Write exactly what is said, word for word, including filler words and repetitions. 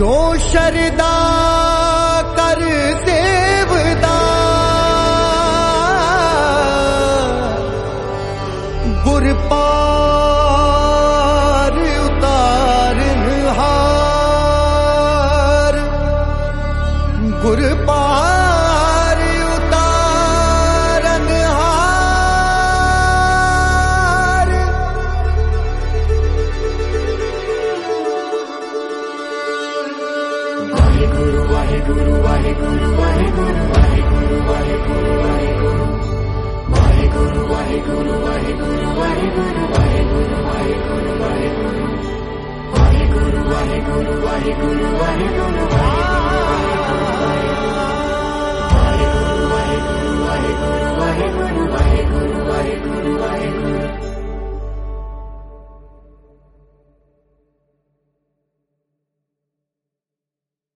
जो शरदा कर सेवदा गुर पार उतारन हार गुर पार उतारन हार। वाहेगुरु वाहेगुरु वाहेगुरु वाहेगुरु वाहेगुरु वाहेगुरु वाहेगुरु वाहेगुरु वाहेगुरु वाहेगुरु वाहेगुरु वाहेगुरु वाहेगुरु वाहेगुरु वाहेगुरु वाहेगुरु वाहेगुरु वाहेगुरु